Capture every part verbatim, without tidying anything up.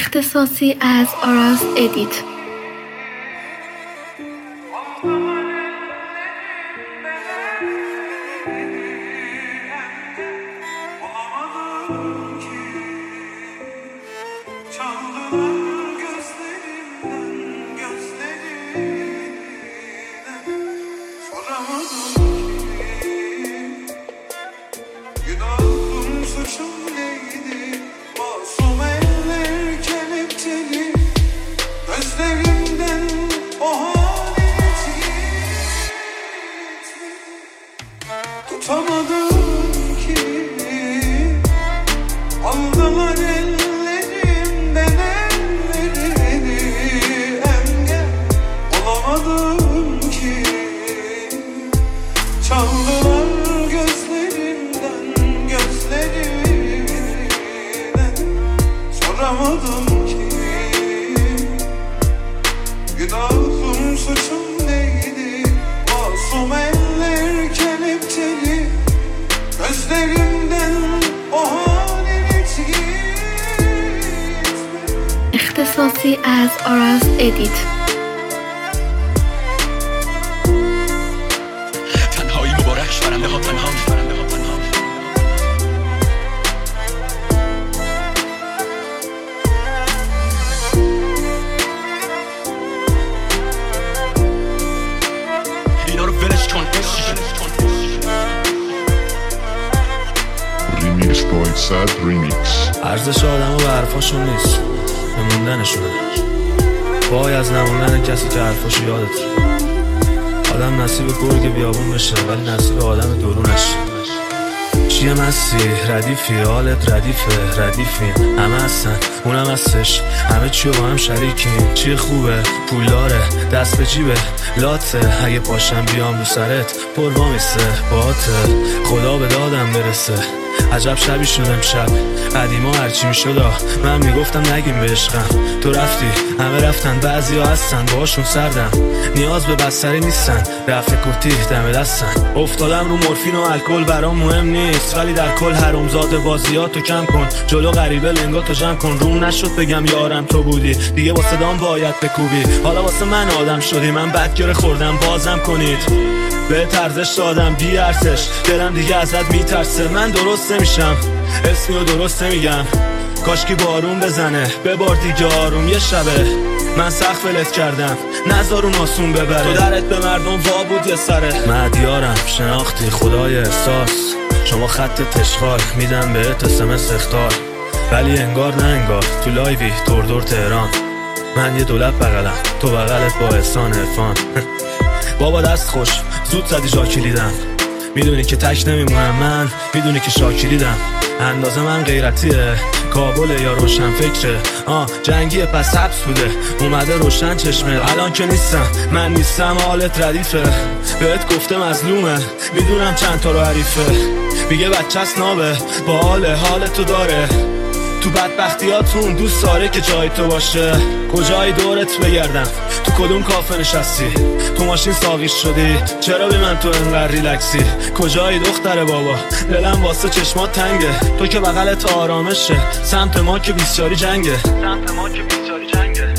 اختصاصی از آراس ادیت. اختصاصی از آراس ادیت. تنهایی مبارک شورنده ها تنها شورنده ها تنها اینا رو ولش کن. ریمیکس باید صد ریمیکس. ارزش آدم و حرفاشون نیست، نموندنشونه. وای از نموندن کسی که حرفاشو یادت. آدم نصیب گرگ بیابون بشه ولی نصیب آدم درونش. چیه مستی ردیفی حالت ردیفه ردیفین همه هستن اونم هستش همه چیو با هم شریکیم. چیه خوبه پولداره دست به جیبه لاته اگه پاشم بیام رو سرت پر وامیسته باته خدا به دادم برسه. عجب شبی شد امشب قدیما هرچی می شد من میگفتم نگیم به عشقم. تو رفتی همه رفتن بعضی ها هستن باشون سردم نیاز به بستری نیستن رفت کورتی دم دستن. افتادم رو مورفین و الکل برام مهم نیست ولی در کل حرومزاده بازیاتو کم کن جلو غریبه لنگاتو جمع کن. روم نشد بگم یارم تو بودی دیگه واسه دام باید بکوبی. حالا واسه من آدم شدی من بدگره خوردم بازم کنید به ارزش دادم بی ارزش دلم دیگه ازت میترسه. من درست نمیشم اسمیو درست نمیگم کاشکی بارون بزنه ببار دیگه آروم یه شبه من سخت ولت کردم نذار اون آسون ببره. تو درت به مردم وا بود یه سره مدیارم شناختی خدای احساس شما خط تشغال میدم بهت اسمس اختار ولی انگار نه انگار تو لایوی دور دور تهران من یه دولت بغلم تو بغلت با احسان عرفان. بابا دست خوش زود زدی شاکیلیدم میدونی که تک نمیمونم من میدونی که شاکیلیدم اندازه من غیرتیه کابل یا روشن فکره آه جنگیه پس حبس بوده اومده روشن چشمه. الان که نیستم من نیستم حالت ردیفه بهت گفته مظلومه میدونم چند تا رو حریفه میگه بچه است نابه با حال حالتو داره تو بدبختیاتون دوست داره که جای تو باشه. کجای دورت بگردم تو کدوم کافه نشستی تو ماشین ساقیش شدی چرا بی من تو انقدر ریلکسی. کجای دختر بابا دلم واسه چشمات تنگه تو که بغلت آرامشه سمت ما که بیسیاری جنگه سمت ما که بیسیاری جنگه.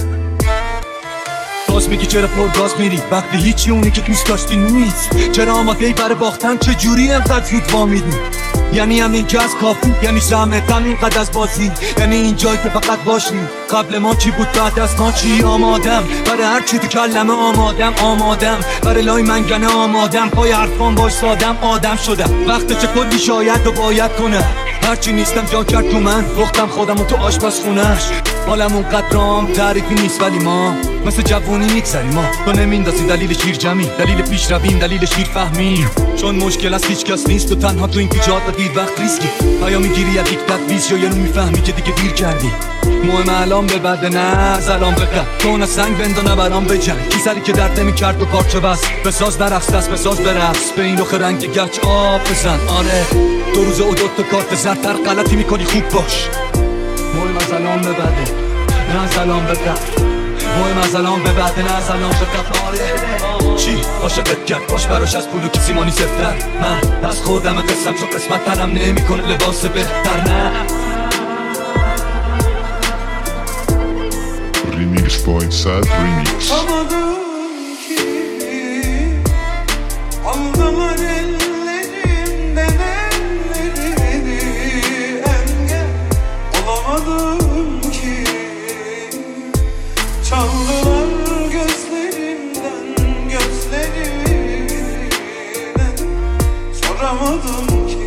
باز میگی چرا پرگاز میری وقتی هیچی اونی که دوست داشتی نیست. چرا آماده‌ای برای باختن چه جوری انقدر زود وامیدی. یعنی همین که از کافی یعنی زحمت اینقدر از بازی یعنی این جایی که فقط باشی. قبل ما چی بود بعد از ما چی آمادم برای هر چی تو کلمه آمادم آمادم برای لای منگنه آمادم پای حرفان وایسادم آدم شدم وقت چه کلی شاید و باید کنم هرچی نیستم جا کرد تو من وقتم خودم و تو آشپزخونه‌اش. حالم اونقدر رام تعریفی نیست ولی ما مثل جوونی میگذریم ما تو نمیندازی دلیل شیر جمعی دلیل پیش رویم دلیل شیر فهمیم چون مشکل از هیچ کس نیست و تنها تو این پیچات و دیر وقت ریسکی آیا میگیری از یک تدویز یا یه رو میفهمی که دیگه دیر کردی. مهم الان به بعد نه از الان به قد تو سنگ بند و نبرام بجنگ کی سری که درد نمیکرد و پارچه بس بساز درفت دست بساز برفت به این رخ رنگ گچ آب بزن. آره دو روز و دوتا کارت زرتر غلطی میکنی خوب باش. مهم از الان به بعد نه از الان به قد مهم از الان به بعد نه از الان به قد. آره چی عاشقت کرد باش براش از پول و کسی مانی سفتر من از خودم قسم چون قسمت تنم نمی کنه لباس بهتر. نه boy Sad Remix. Aldılar ellerimden ellerini, engel olamadım ki. Çaldılar gözlerimden gözlerimden, soramadım ki.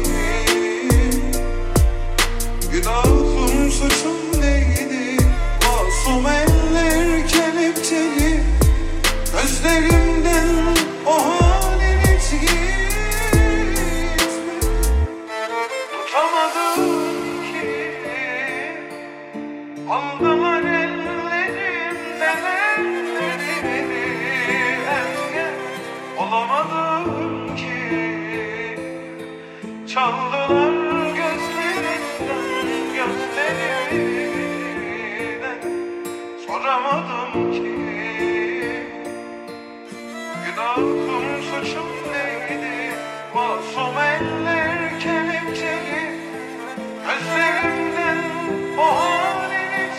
Günahım suçum neydi? Masum eller kelepçeli, gözlerimden o halin hiç gitme. Tutamadım ki. Aldılar ellerimden ellerini, engel olamadım ki. Çaldılar gözlerimden gözlerimden, soramadım ki. Günahım suçum neydi? Masum eller kelepçeli, gözlerimden o halin hiç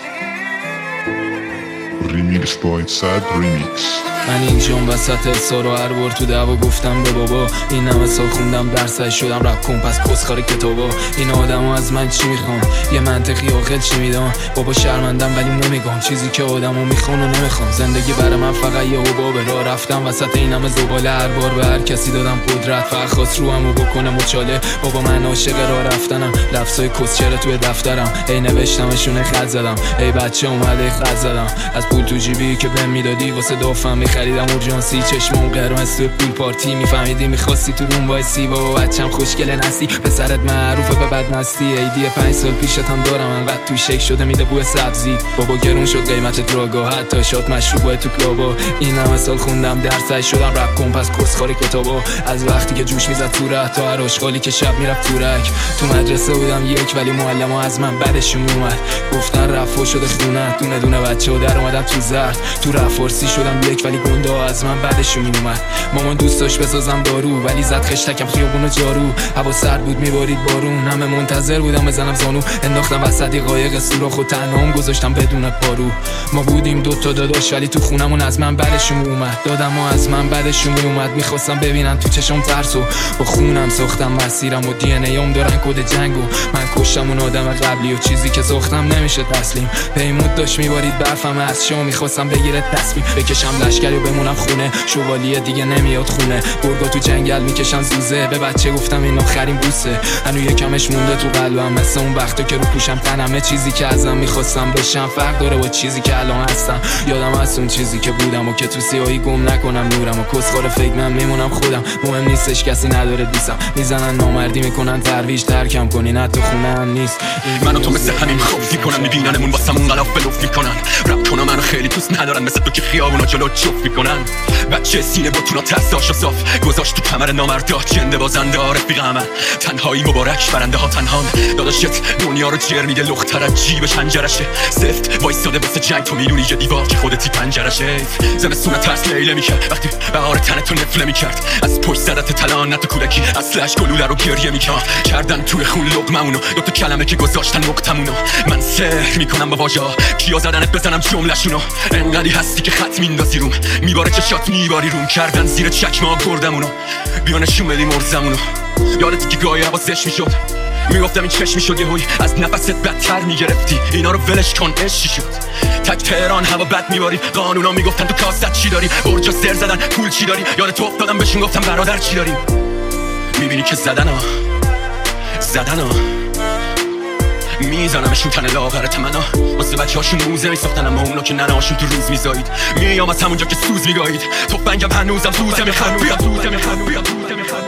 gitme. Remix boy Sad Remix. من اینجام وسط اصار و هر بار تو دعوا گفتم به بابا این همه سال خوندم درسای شدم رپ کن پس کسخار کتابا. این آدم ها از من چی میخوام؟ یه منطقی آخر چی میدم؟ بابا شرمندم ولی نمیگم چیزی که آدم ها میخوان و نمیخوام. زندگی برای من فقط یه حبابه، راه رفتم وسط این همه زباله، هر بار به هر کسی دادم قدرت فقط خواست رو همو بکنه مچاله. بابا من عاشق راه رفتنم، لفظای کسچره توی دفترم، ای نوشتمشونه خط زدم، ای بچه اومده خط زدم. از پول تو جیبی که بهم میدادی واسه دافم خریدم اورژانسی، چشمام قرمز تو پول پارتی، میفهمیدی میخواستی تو روم وایسی. بابا بچم خوشگل نستی، پسرت معروفه به بدمستی، ایدی پنج سال پیشت هم دارم انقدر تو شک شده میده بوی سبزی. بابا گرون شد قیمت دراگا، حتی شاد مشروبه تو کلابا. این همه سال خوندم درسای شدم رپ کن پس کسخار کتابا. از وقتی که جوش میزد تو ره تا هر آشغالی که شب میرفت تو رک. تو مدرسه بودم یک ولی معلم‌ها از من بعدشون میومد، گفتن رفع شده خونه، دونه دونه بچه‌ها در اومدن تو زرد. تو رفارسی شدم یک ولی گنده ها از من بعدشون میومد. مامان دوست داشت بسازم دارو ولی زد خشتکم خیابون جارو. هوا سرد بود میبارید بارون، همه منتظر بودم بزنم زانو. انداختم وسط قایق سوراخ و تنهام گذاشتم بدون پارو. ما بودیم دوتا داداش ولی تو خونمون از من بعدشون میومد. دادم و از من بعدشون میومد، میخواستم ببینن تو چشم ترسو. با خونم ساختم مسیرم و دی ان ایام دارن کد جنگو. من کشتم اون آدم قبلی و چیزی که ساختم نمیشه تسلیم. پیمود داشت میبارید برفم از شام، میخواستم بگیره تصمیم بکشم لشکری و بمونم خونه. شوالیه دیگه نمیاد خونه، گرگا تو جنگل میکشن زوزه. به بچه گفتم این آخرین بوسه، هنو یکمش مونده تو قلبم مثل اون وقتا که رو پوشم تنمه. چیزی که ازم میخواستم بشم فرق داره با چیزی که الان هستم. یادم از اون چیزی که بودم و که تو سیاهی گم نکنم نورم و کسخار فکر من میمونم خودم. مهم نیستش کسی نداره دیسم، میزنن نامردی میکنن ترویج ترکم کنین حتی خونه هم نیست. منو تو مثل همین خوف میکنن، میبیننمون واسمون غلاف بلوف میکنن. رپ کنم منو خیلی دوست ندارن، مثل تو که خیابونا جلو جفت میکنن. بچه سینه با تونا تستاش و صاف گذاشت تو کمر نامردا، جنده بازنده رفیق من. تنهایی مبارک برنده ها تنهان، داداشت دنیا رو جر میده لختر از جیبش هنجرشه. سفت وایستاده واسه جنگ، تو میدونی یه دیوار که خودتی پنجرشه. زمستون ترس لیله میکرد وقتی بهار تنتو نفله میکرد. از پشت سرت تلان نه تو کودکی اصلش گلوله رو گریه میکرد. کردن توی خون لقممونو، دو تا کلمه که گذاشتن نقطمونو. من سحر میکنم با واژا، کیا زدنت بزنم جمله‌شونو. انقدی هستی که خط میندازی روم، میباره چشات میباری روم. کردن زیر چکمه گردمونو، بیا نشون بدیم ارزمونو. یادتی که گاهی حواسش میشد، میگفتم این چشم میشد یه هوی از نفست بدتر میگرفتی. اینا رو ولش کن عشقی شد. تک تهران هوا بد میباری، قانونا میگفتن تو کاست چی داری. برجا سر زدن پول چی داری، یادت افتادم بهشون گفتم برادر چی داریم. میبینی که زدن ها زدن ها میزنمشون تن لاغر تمنا. واسه بچه هاشون موزه میساختن اما اونا که ننهاشون تو روز میزایید. میام از همونجا که سوز میگایید، تفنگم هنوزم سوزه میخواد. بیا سوزه میخواد، بیا سوزه میخواد.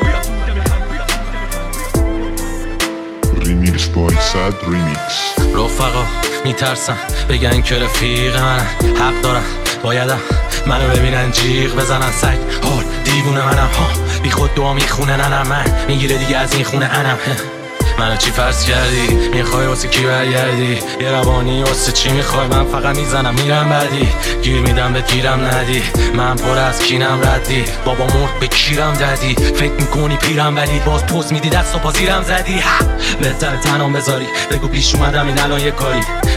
Remix boy Sad Remix. رفقا میترسن بگن که رفیق منن، حق دارن بایدم منو ببینن جیغ بزنن. سگ هار دیوونه منم ها، بی خود دعا میخونه ننم. من میگیره دیگه از این خونه انم. منو چی فرض کردی؟ میخوای واسه کی برگردی؟ یه روانی واسه چی میخوای؟ من فقط میزنم میرم بعدی، گیر میدم به گیرم ندی. من پر از کینم ردی، بابا مرد به کیرم دادی. فکر میکنی پیرم ولی باز پوز میدی دست و پازیرم زدی. بهتر تنام بذاری، بگو پیش اومدم این الان یه کاری.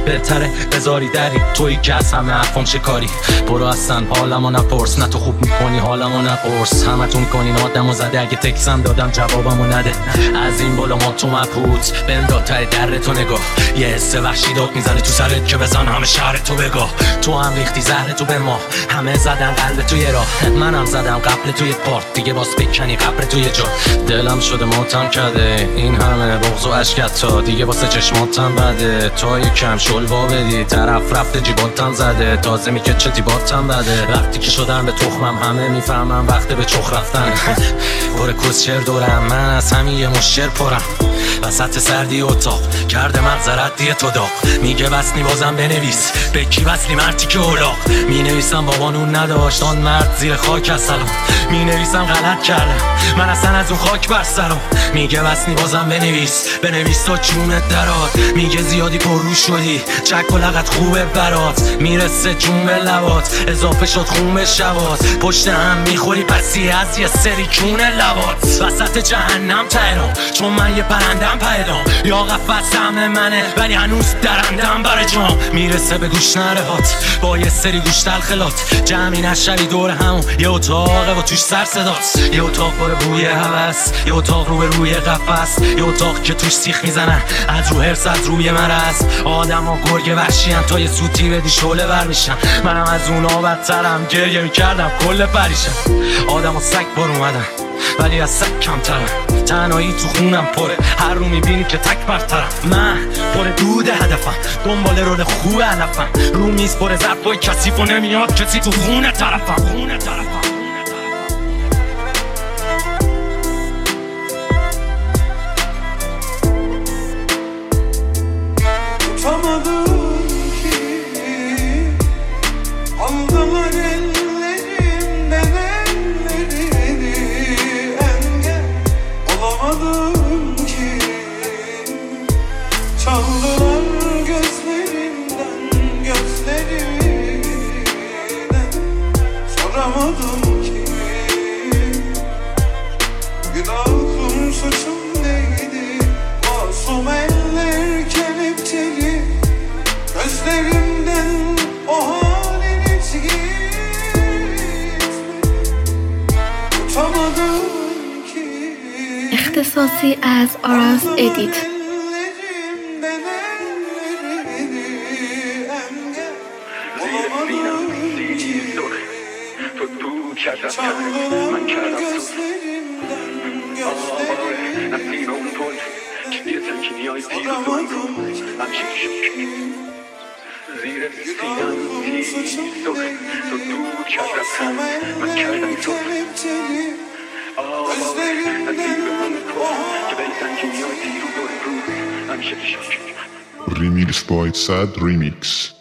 بهتره بذاری دری توی که از همه حرفام چه کاری. برو اصلا حالمو نپرس، نه تو خوب میکنی حالمو نپرس. همتون کنین آدمو زده، اگه تکسم دادم جوابمو نده. از این بالا ما تو مبهوت بنداد تای در تو نگاه، یه حس وحشی داد میزنه تو سرت که بزن همه شهر تو بگاه. تو هم ریختی زهر تو به ما، همه زدن قلب توی راه، منم زدم قبل توی پارت دیگه باز بکنی قبر توی جا. دلم شده ماتم کرده این همه بغض و اشکت تا دیگه واسه چشماتم بده. تا یکم شلوا بدی طرف رفته جیباتم زده، تازه میگه چه تیباتم بده. وقتی که شدم به تخمم همه میفهمم وقت به چخ رفتن. پر کسچر دورم من از همین یه مشر پرم، وسط سردی اتاق کرده مغز ردی تو داغ. میگه وصلی بازم بنویس به کی وصلی مرتی که اولاق. مینویسم بابا نون نداشت آن مرد زیر خاک از سلام. مینویسم غلط کردم من اصلا از اون خاک بر سرم. میگه وصلی بازم بنویس بنویس تا جونت درات. میگه زیادی پررو شدی چک و لغت خوبه برات. میرسه جون به لبات اضافه شد خون به شبات. پشت هم میخوری پسی از یه سری کون لبات. وسط جهنم تهران چون من یه پرندم پیدام. یا قفص سهم منه ولی هنوز درندم بر جام. میرسه به گوش نرهات با یه سری گوش تلخلات. جمعی نشری دور همون یه اتاقه و توش سر صدات. یه اتاق پر بوی هوس، یه اتاق رو به روی قفس، یه اتاق که توش سیخ میزنن از رو هرس از روی مرز. آدم ها گرگ وحشیان تا یه سوتی بدی شعله بر میشن. منم از اونا بدترم گریه میکردم کل پریشم. آدم ها سگ بار اومدن ولی از سگ کمترم. تنهایی تو خونم پره هر رو میبینی که تک برترم. من پر دود هدفم دنبال رول خوب علفم. رو میز پر ظرفای کثیف و نمیاد کسی تو خونه طرفم. خونه طرفم Tutamadım ki aldılar ellerimden ellerini. Engel olamadım ki çaldılar gözlerimden gözlerimden. Soramadım ki günahım suçum neydi. Masum eller kelepçeli gözlerimden o halin hiç gitmedi. Tutamadım ki اختصاصی از آراس ادیت. ellerimden ellerini. Engel olamadım ki çaldılar gözlerimden gözlerimden. Soramadım günahım suçum neydi. Masum eller kelepçeli gözlerimden o halin hiç gitmedi. Remix by Sad Remix.